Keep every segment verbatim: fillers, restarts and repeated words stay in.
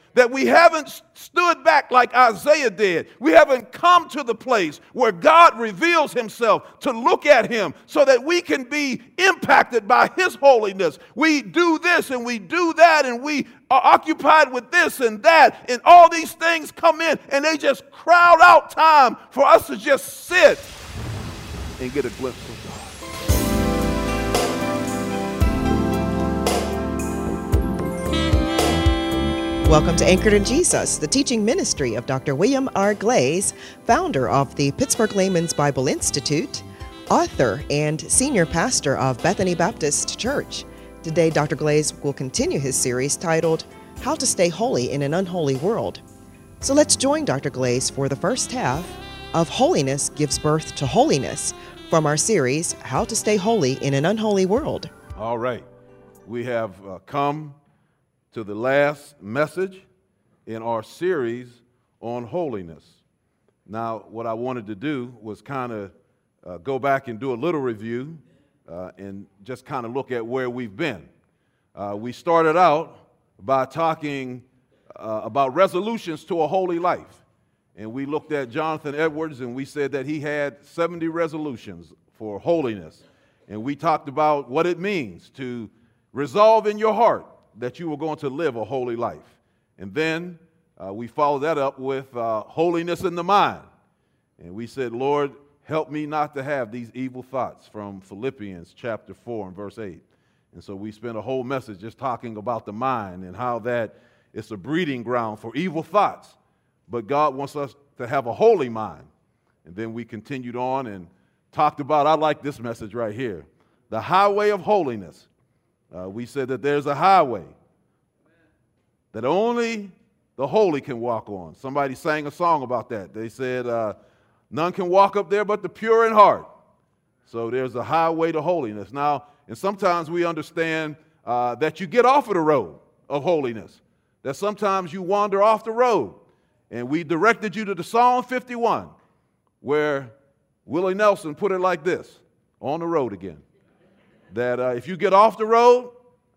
that we haven't stood back like Isaiah did. We haven't come to the place where God reveals himself to look at him so that we can be impacted by his holiness. We do this and we do that and we are occupied with this and that, and all these things come in and they just crowd out time for us to just sit and get a glimpse of God. Welcome to Anchored in Jesus, the teaching ministry of Doctor William R. Glaze, founder of the Pittsburgh Layman's Bible Institute, author and senior pastor of Bethany Baptist Church. Today, Doctor Glaze will continue his series titled, How to Stay Holy in an Unholy World. So let's join Doctor Glaze for the first half of Holiness Gives Birth to Holiness from our series, How to Stay Holy in an Unholy World. All right. We have uh, come to the last message in our series on holiness. Now, what I wanted to do was kind of uh, go back and do a little review uh, and just kind of look at where we've been. Uh, we started out by talking uh, about resolutions to a holy life. And we looked at Jonathan Edwards and we said that he had seventy resolutions for holiness. And we talked about what it means to resolve in your heart that you were going to live a holy life. And then uh, we followed that up with uh, holiness in the mind. And we said, Lord, help me not to have these evil thoughts, from Philippians chapter four and verse eight. And so we spent a whole message just talking about the mind and how that it's a breeding ground for evil thoughts. But God wants us to have a holy mind. And then we continued on and talked about, I like this message right here, the highway of holiness. Uh, we said that there's a highway that only the holy can walk on. Somebody sang a song about that. They said, uh, none can walk up there but the pure in heart. So there's a highway to holiness. Now, and sometimes we understand uh, that you get off of the road of holiness, that sometimes you wander off the road. And we directed you to the Psalm fifty-one, where Willie Nelson put it like this, on the road again. That uh, if you get off the road,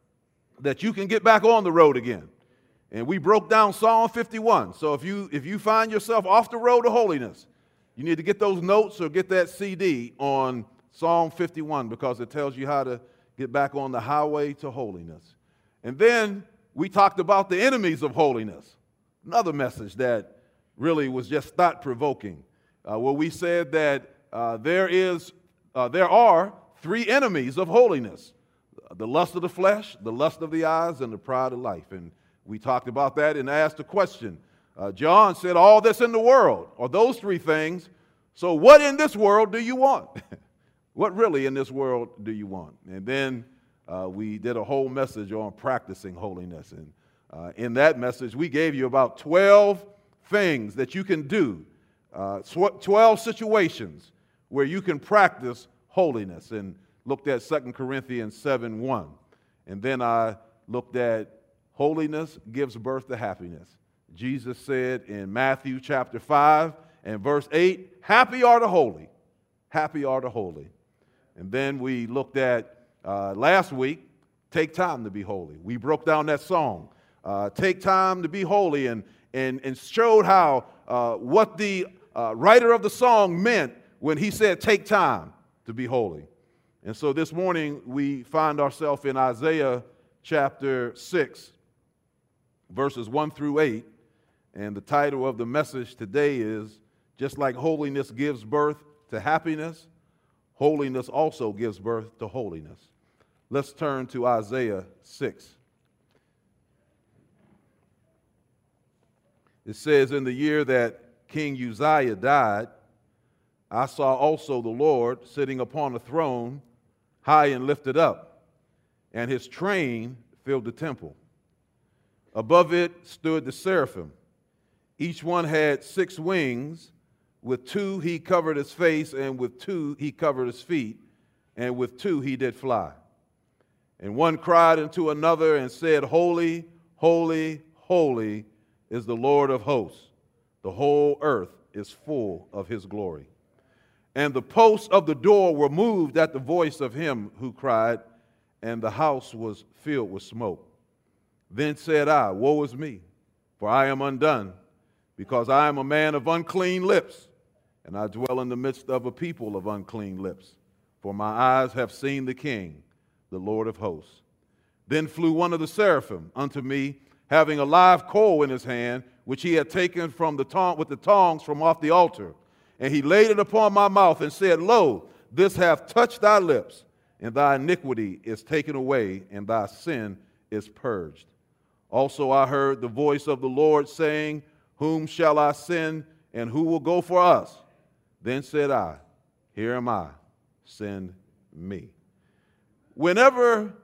that you can get back on the road again. And we broke down Psalm fifty-one. So if you if you find yourself off the road to holiness, you need to get those notes or get that C D on Psalm fifty-one, because it tells you how to get back on the highway to holiness. And then we talked about the enemies of holiness, another message that really was just thought-provoking, uh, where we said that uh, there is uh, there are three enemies of holiness: the lust of the flesh, the lust of the eyes, and the pride of life. And we talked about that and asked a question. Uh, John said, all that's in the world are those three things. So what in this world do you want? What really in this world do you want? And then uh, we did a whole message on practicing holiness. And uh, in that message, we gave you about twelve things that you can do, uh, twelve situations where you can practice holiness, and looked at Second Corinthians seven one. And then I looked at holiness gives birth to happiness. Jesus said in Matthew chapter five and verse eight, happy are the holy, happy are the holy. And then we looked at, uh, last week, take time to be holy. We broke down that song, uh, take time to be holy, and, and, and showed how uh, what the uh, writer of the song meant when he said take time to be holy. And so this morning we find ourselves in Isaiah chapter six, verses one through eight. And the title of the message today is, just like holiness gives birth to happiness, holiness also gives birth to holiness. Let's turn to Isaiah six. It says, in the year that King Uzziah died, I saw also the Lord sitting upon a throne, high and lifted up, and his train filled the temple. Above it stood the seraphim. Each one had six wings. With two he covered his face, and with two he covered his feet, and with two he did fly. And one cried unto another and said, Holy, holy, holy is the Lord of hosts. The whole earth is full of his glory. And the posts of the door were moved at the voice of him who cried, and the house was filled with smoke. Then said I, Woe is me, for I am undone, because I am a man of unclean lips, and I dwell in the midst of a people of unclean lips. For my eyes have seen the King, the Lord of hosts. Then flew one of the seraphim unto me, having a live coal in his hand, which he had taken from the tong- with the tongs from off the altar. And he laid it upon my mouth and said, Lo, this hath touched thy lips, and thy iniquity is taken away, and thy sin is purged. Also I heard the voice of the Lord saying, Whom shall I send, and who will go for us? Then said I, Here am I, send me. Whenever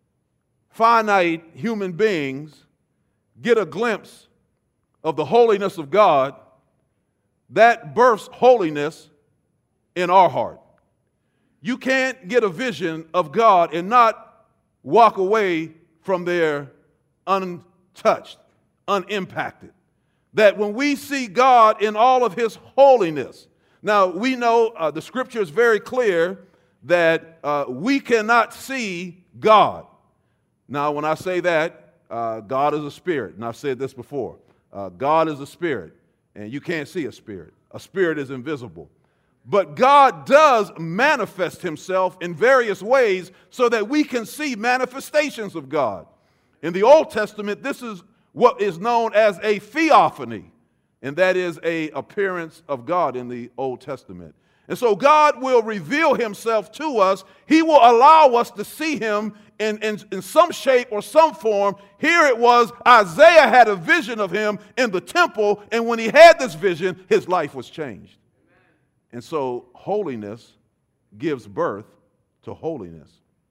finite human beings get a glimpse of the holiness of God, that births holiness in our heart. You can't get a vision of God and not walk away from there untouched, unimpacted. That when we see God in all of his holiness, now we know uh, the scripture is very clear that uh, we cannot see God. Now, when I say that, uh, God is a spirit, and I've said this before. Uh, God is a spirit, and you can't see a spirit. A spirit is invisible. But God does manifest himself in various ways so that we can see manifestations of God. In the Old Testament, this is what is known as a theophany, and that is an appearance of God in the Old Testament. And so God will reveal himself to us. He will allow us to see him in, in, in some shape or some form. Here it was, Isaiah had a vision of him in the temple, and when he had this vision, his life was changed. And so holiness gives birth to holiness.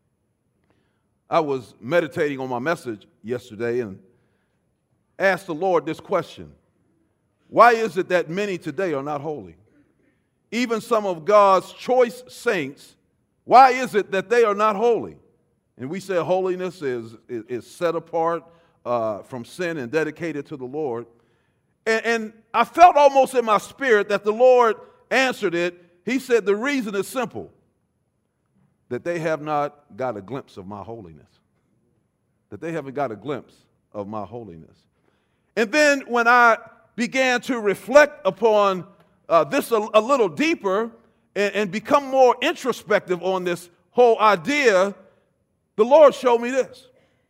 I was meditating on my message yesterday and asked the Lord this question. Why is it that many today are not holy? Even some of God's choice saints, why is it that they are not holy? And we said holiness is, is, is set apart uh, from sin and dedicated to the Lord. And, and I felt almost in my spirit that the Lord answered it. He said the reason is simple, that they have not got a glimpse of my holiness. That they haven't got a glimpse of my holiness. And then when I began to reflect upon uh, this a, a little deeper and, and become more introspective on this whole idea, the Lord showed me this.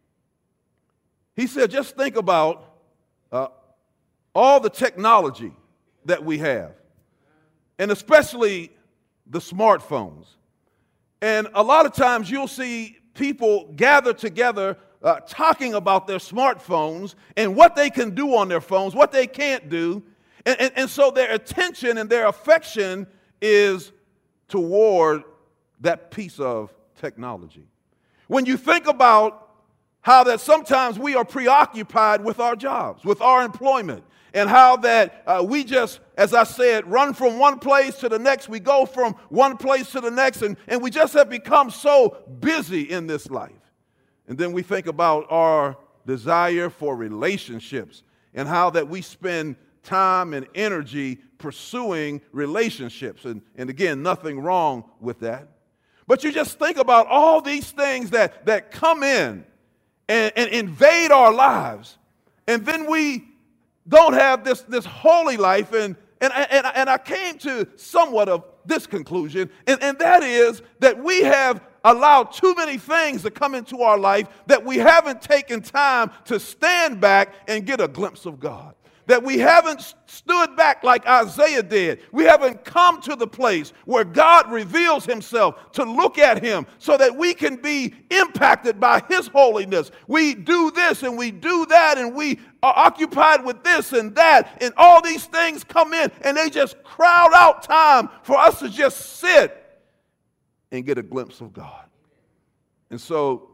He said, just think about uh, all the technology that we have, and especially the smartphones. And a lot of times you'll see people gather together uh, talking about their smartphones and what they can do on their phones, what they can't do. And, and, and so their attention and their affection is toward that piece of technology. When you think about how that sometimes we are preoccupied with our jobs, with our employment, and how that uh, we just, as I said, run from one place to the next. We go from one place to the next, and, and we just have become so busy in this life. And then we think about our desire for relationships and how that we spend time and energy pursuing relationships. And, and again, nothing wrong with that. But you just think about all these things that, that come in and, and invade our lives. And then we don't have this, this holy life. And, and, and, and I came to somewhat of this conclusion, and, and that is that we have allowed too many things to come into our life that we haven't taken time to stand back and get a glimpse of God. That we haven't stood back like Isaiah did. We haven't come to the place where God reveals himself to look at him so that we can be impacted by his holiness. We do this and we do that and we are occupied with this and that, and all these things come in and they just crowd out time for us to just sit and get a glimpse of God. And so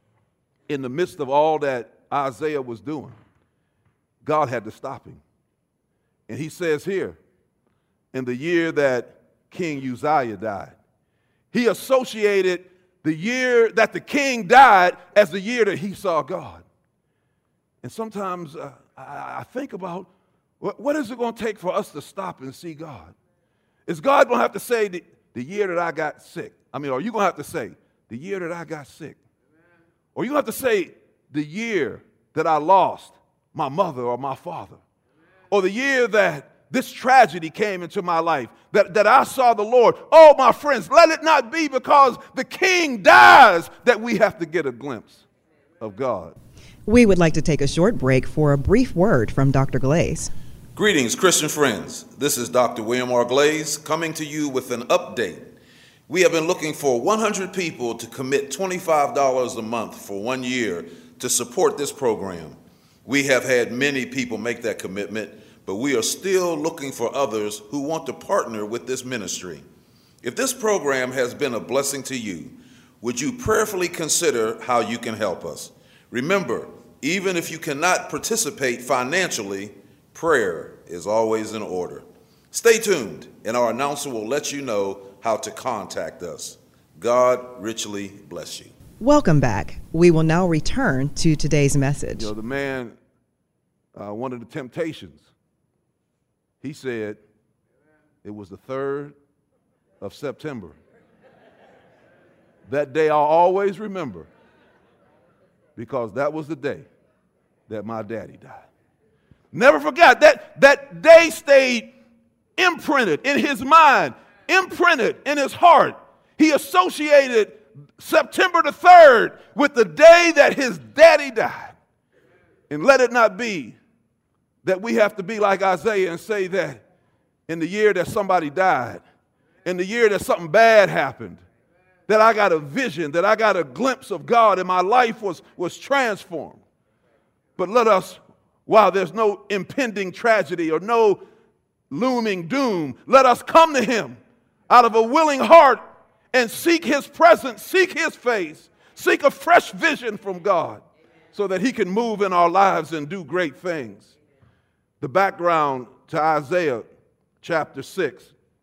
in the midst of all that Isaiah was doing, God had to stop him. And he says here, in the year that King Uzziah died, he associated the year that the king died as the year that he saw God. And sometimes uh, I, I think about, what, what is it going to take for us to stop and see God? Is God going to have to say the, the year that I got sick? I mean, are you going to have to say the year that I got sick? Or you have to say the year that I lost my mother or my father. Or the year that this tragedy came into my life, that, that I saw the Lord. Oh, my friends, let it not be because the king dies that we have to get a glimpse of God. We would like to take a short break for a brief word from Doctor Glaze. Greetings, Christian friends. This is Doctor William R. Glaze coming to you with an update. We have been looking for one hundred people to commit twenty-five dollars a month for one year to support this program. We have had many people make that commitment, but we are still looking for others who want to partner with this ministry. If this program has been a blessing to you, would you prayerfully consider how you can help us? Remember, even if you cannot participate financially, prayer is always in order. Stay tuned, and our announcer will let you know how to contact us. God richly bless you. Welcome back. We will now return to today's message. You know, the man, uh, one of the temptations, he said it was the third of September. That day I'll always remember, because that was the day that my daddy died. Never forgot that that day stayed imprinted in his mind, imprinted in his heart. He associated September the third with the day that his daddy died. And let it not be that we have to be like Isaiah and say that in the year that somebody died, in the year that something bad happened, that I got a vision, that I got a glimpse of God and my life was, was transformed. But let us, while there's no impending tragedy or no looming doom, let us come to him out of a willing heart and seek his presence, seek his face, seek a fresh vision from God so that he can move in our lives and do great things. The background to Isaiah chapter six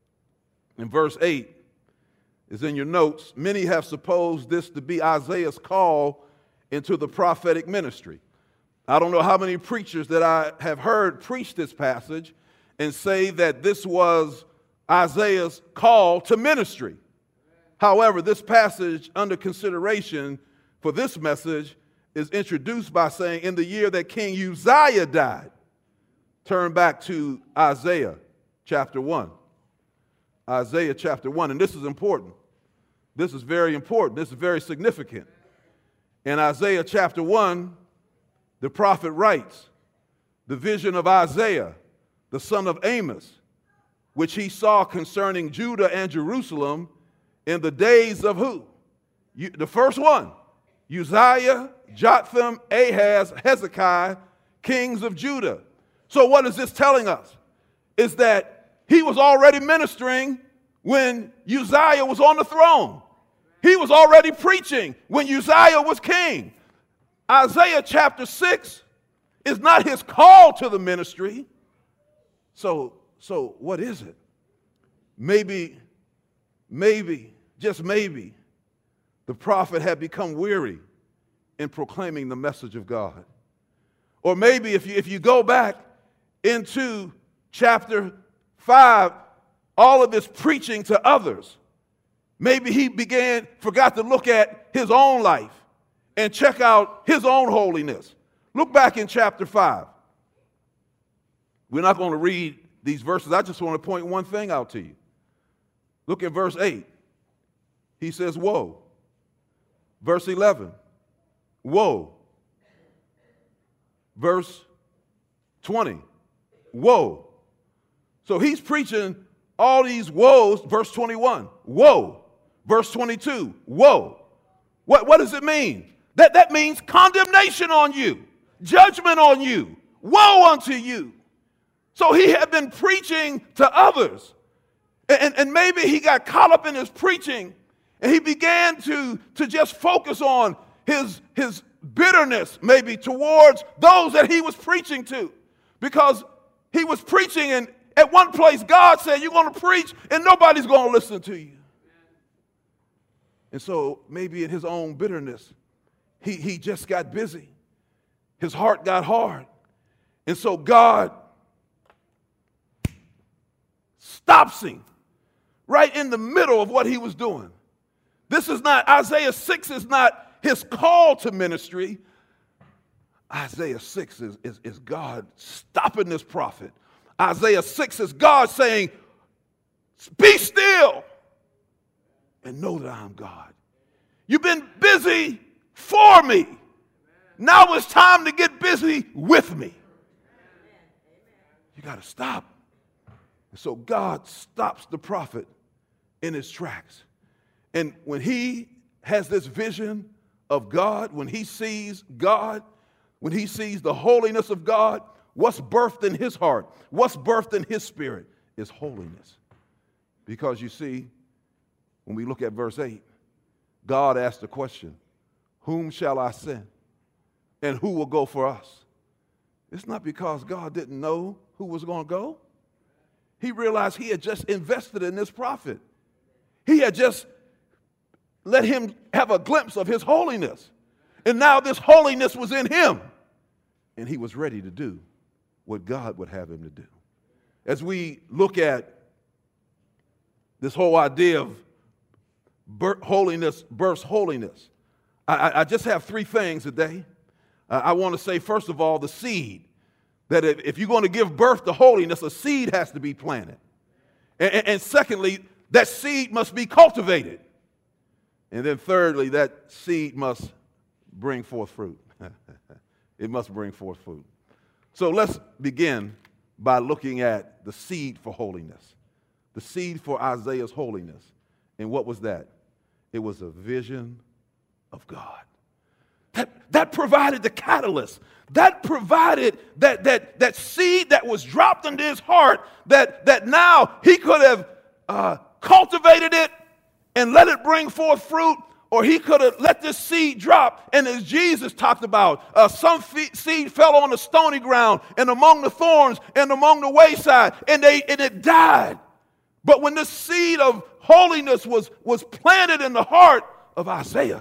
and verse eight is in your notes. Many have supposed this to be Isaiah's call into the prophetic ministry. I don't know how many preachers that I have heard preach this passage and say that this was Isaiah's call to ministry. However, this passage under consideration for this message is introduced by saying, in the year that King Uzziah died. Turn back to Isaiah chapter one. Isaiah chapter one, and this is important. This is very important. This is very significant. In Isaiah chapter one, the prophet writes, the vision of Isaiah, the son of Amos, which he saw concerning Judah and Jerusalem in the days of who? You, the first one, Uzziah, Jotham, Ahaz, Hezekiah, kings of Judah. So what is this telling us? Is that he was already ministering when Uzziah was on the throne. He was already preaching when Uzziah was king. Isaiah chapter six is not his call to the ministry. So, so what is it? Maybe, maybe, just maybe, the prophet had become weary in proclaiming the message of God. Or maybe if you, if you go back into chapter five, all of this preaching to others, maybe he began, forgot to look at his own life and check out his own holiness. Look back in chapter five. We're not going to read these verses. I just want to point one thing out to you. Look at verse eight. He says, woe. Verse eleven, woe. Verse twenty, woe. So he's preaching all these woes. Verse twenty-one, woe. Verse twenty-two, woe. What, what does it mean? That, that means condemnation on you, judgment on you, woe unto you. So he had been preaching to others. And, and maybe he got caught up in his preaching and he began to, to just focus on his, his bitterness maybe towards those that he was preaching to. Because he was preaching and at one place God said, you're going to preach and nobody's going to listen to you. And so maybe in his own bitterness, he, he just got busy. His heart got hard. And so God stops him right in the middle of what he was doing. This is not, Isaiah six is not his call to ministry. Isaiah six is, is, is God stopping this prophet. Isaiah six is God saying, be still and know that I am God. You've been busy for me. Now it's time to get busy with me. You got to stop. And so God stops the prophet in his tracks. And when he has this vision of God, when he sees God, when he sees the holiness of God, what's birthed in his heart, what's birthed in his spirit is holiness. Because you see, when we look at verse eight, God asked the question, whom shall I send? And who will go for us? It's not because God didn't know who was going to go. He realized he had just invested in this prophet. He had just let him have a glimpse of his holiness. And now this holiness was in him. And he was ready to do what God would have him to do. As we look at this whole idea of birth, holiness births holiness, I, I just have three things today. Uh, I want to say, first of all, the seed. That if, if you're going to give birth to holiness, a seed has to be planted. And, and, and secondly, that seed must be cultivated. And then thirdly, that seed must bring forth fruit. It must bring forth fruit. So let's begin by looking at the seed for holiness. The seed for Isaiah's holiness. And what was that? It was a vision of God. That, that provided the catalyst. That provided that, that, that seed that was dropped into his heart that, that now he could have uh, cultivated it and let it bring forth fruit, or he could have let this seed drop. And as Jesus talked about, uh, some fe- seed fell on the stony ground and among the thorns and among the wayside, and, they, and it died. But when this seed of holiness was, was planted in the heart of Isaiah,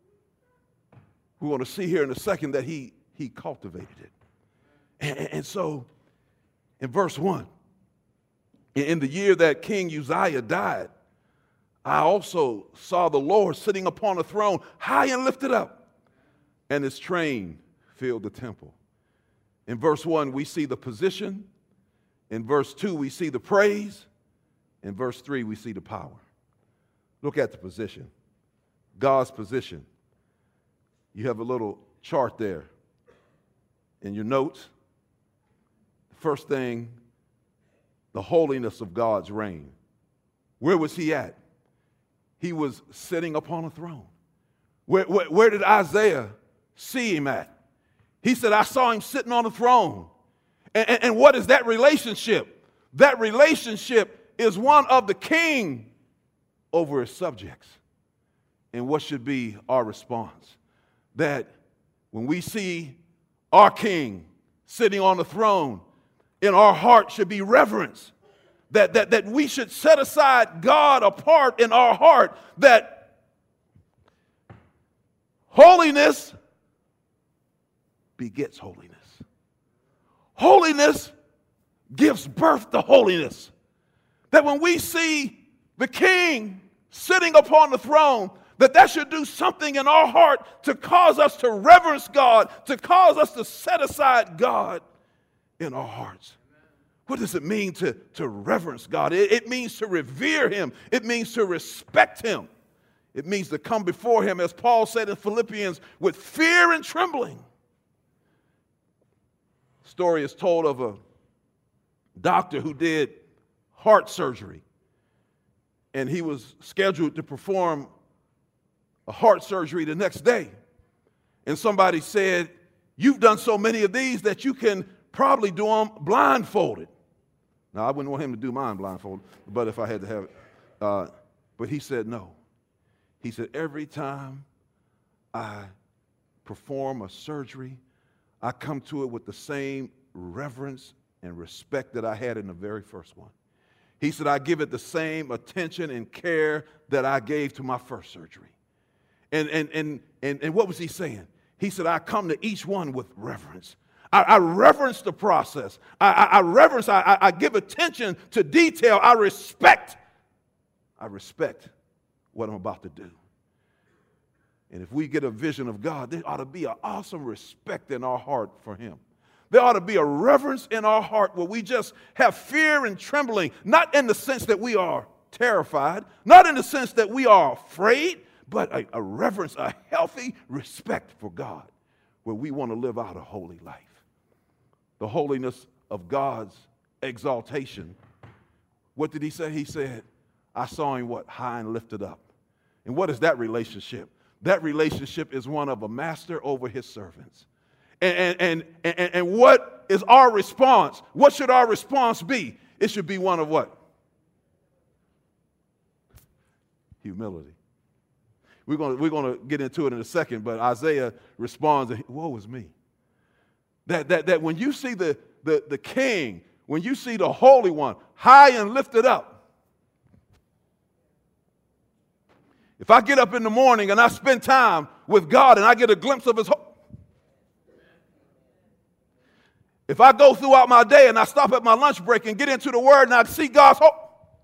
we want to see here in a second that he, he cultivated it. And, and so, in verse one, in the year that King Uzziah died, I also saw the Lord sitting upon a throne, high and lifted up, and his train filled the temple. In verse one, we see the position. In verse two, we see the praise. In verse three, we see the power. Look at the position. God's position. You have a little chart there in your notes. First thing, the holiness of God's reign. Where was he at? He was sitting upon a throne. Where, where, where did Isaiah see him at? He said, I saw him sitting on a throne. And, and, and what is that relationship? That relationship is one of the king over his subjects. And what should be our response? That when we see our king sitting on the throne, in our heart should be reverence. That, that, that we should set aside God apart in our heart. That holiness begets holiness. Holiness gives birth to holiness. That when we see the king sitting upon the throne, that that should do something in our heart to cause us to reverence God, to cause us to set aside God in our hearts. What does it mean to, to reverence God? It, it means to revere him. It means to respect him. It means to come before him, as Paul said in Philippians, with fear and trembling. The story is told of a doctor who did heart surgery. And he was scheduled to perform a heart surgery the next day. And somebody said, you've done so many of these that you can probably do them blindfolded. Now, I wouldn't want him to do mine blindfolded, but if I had to have it. Uh, but he said no. He said, every time I perform a surgery, I come to it with the same reverence and respect that I had in the very first one. He said, I give it the same attention and care that I gave to my first surgery. And, and, and, and, and what was he saying? He said, I come to each one with reverence. I, I reverence the process. I, I, I reverence, I, I give attention to detail. I respect, I respect what I'm about to do. And if we get a vision of God, there ought to be an awesome respect in our heart for him. There ought to be a reverence in our heart where we just have fear and trembling, not in the sense that we are terrified, not in the sense that we are afraid, but a, a reverence, a healthy respect for God, where we want to live out a holy life. The holiness of God's exaltation. What did he say? He said, I saw him what? High and lifted up. And what is that relationship? That relationship is one of a master over his servants. And, and, and, and, and what is our response? What should our response be? It should be one of what? Humility. We're going to, we're going to get into it in a second, but Isaiah responds, woe is me. That, that, that when you see the, the, the king, when you see the Holy One high and lifted up, if I get up in the morning and I spend time with God and I get a glimpse of his hope, if I go throughout my day and I stop at my lunch break and get into the Word and I see God's hope,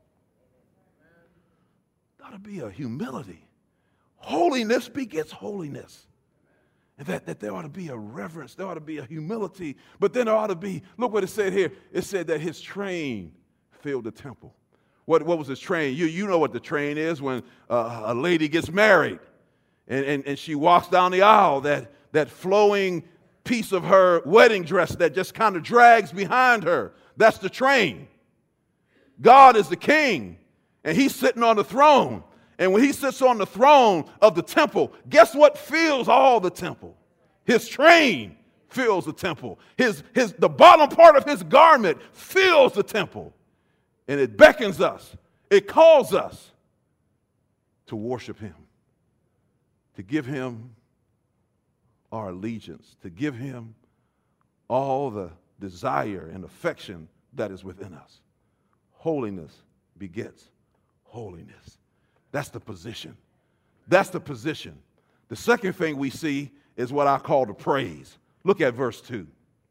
that'll be a humility. Holiness begets holiness. And that, that there ought to be a reverence, there ought to be a humility, but then there ought to be, look what it said here. It said that his train filled the temple. What, what was his train? You, you know what the train is when uh, a lady gets married and, and, and she walks down the aisle, that, that flowing piece of her wedding dress that just kind of drags behind her. That's the train. God is the king, and he's sitting on the throne. And when he sits on the throne of the temple, guess what fills all the temple? His train fills the temple. His, his, the bottom part of his garment fills the temple. And it beckons us, it calls us to worship him, to give him our allegiance, to give him all the desire and affection that is within us. Holiness begets holiness. That's the position. That's the position. The second thing we see is what I call the praise. Look at verse two.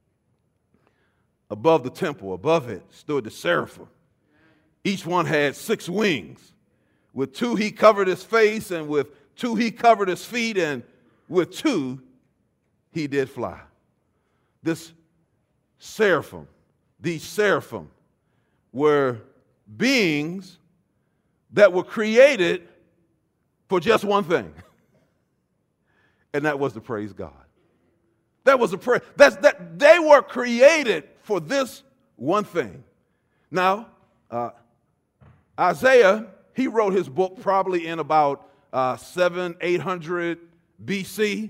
Above the temple, above it, stood the seraphim. Each one had six wings. With two he covered his face, and with two he covered his feet, and with two he did fly. This seraphim, these seraphim were beings that were created for just one thing, and that was to praise God. That was a prayer. That's that they were created for this one thing. Now, uh, Isaiah, he wrote his book probably in about uh, seven, eight hundred B C.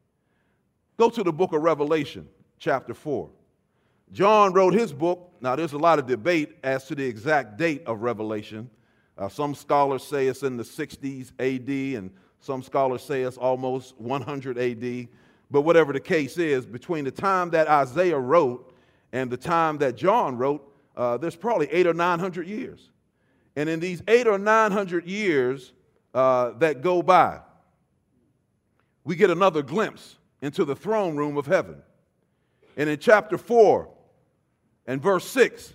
Go to the book of Revelation, chapter four. John wrote his book. Now, there's a lot of debate as to the exact date of Revelation. Uh, some scholars say it's in the sixties A D, and some scholars say it's almost one hundred A D. But whatever the case is, between the time that Isaiah wrote and the time that John wrote, uh, there's probably eight or nine hundred years. And in these eight or nine hundred years uh, that go by, we get another glimpse into the throne room of heaven. And in chapter four and verse six,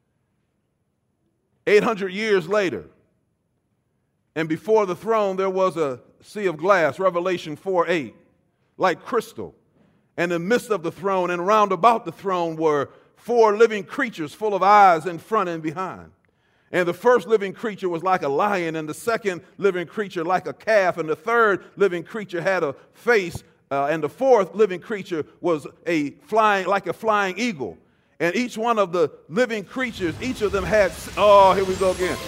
eight hundred years later, and before the throne there was a sea of glass, Revelation four eight, like crystal. And in the midst of the throne and round about the throne were four living creatures full of eyes in front and behind. And the first living creature was like a lion, and the second living creature like a calf, and the third living creature had a face, uh, and the fourth living creature was a flying like a flying eagle. And each one of the living creatures, each of them had, oh, here we go again.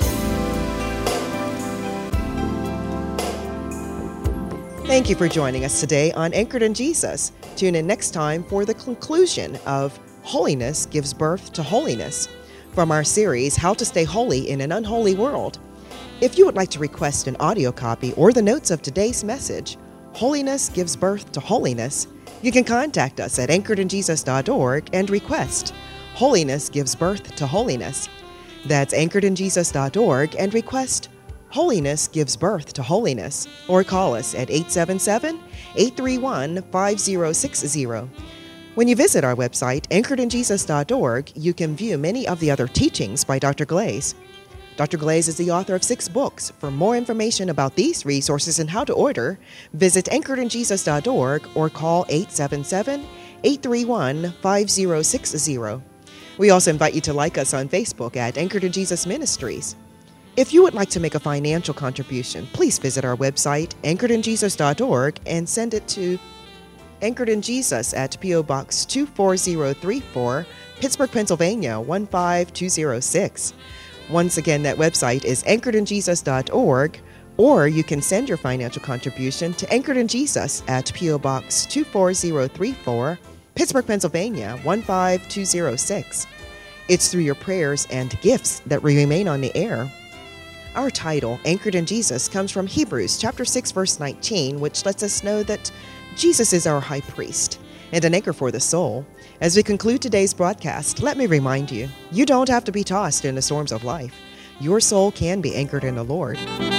Thank you for joining us today on Anchored in Jesus. Tune in next time for the conclusion of Holiness Gives Birth to Holiness from our series, How to Stay Holy in an Unholy World. If you would like to request an audio copy or the notes of today's message, Holiness Gives Birth to Holiness, you can contact us at anchored in jesus dot org and request Holiness Gives Birth to Holiness. That's anchored in jesus dot org and request Holiness Gives Birth to Holiness, or call us at eight seven seven, eight three one, five zero six zero. When you visit our website, anchored in jesus dot org, you can view many of the other teachings by Doctor Glaze. Doctor Glaze is the author of six books. For more information about these resources and how to order, visit anchored in jesus dot org or call eight seven seven, eight three one, five zero six zero. We also invite you to like us on Facebook at Anchored in Jesus Ministries. If you would like to make a financial contribution, please visit our website, anchored in jesus dot org, and send it to Anchored in Jesus at P O. Box two four zero three four, Pittsburgh, Pennsylvania one five two zero six. Once again, that website is anchored in jesus dot org, or you can send your financial contribution to Anchored in Jesus at P O. Box two four zero three four, Pittsburgh, Pennsylvania one five two zero six. It's through your prayers and gifts that we remain on the air. Our title, Anchored in Jesus, comes from Hebrews chapter six, verse nineteen, which lets us know that Jesus is our high priest and an anchor for the soul. As we conclude today's broadcast, let me remind you, you don't have to be tossed in the storms of life. Your soul can be anchored in the Lord.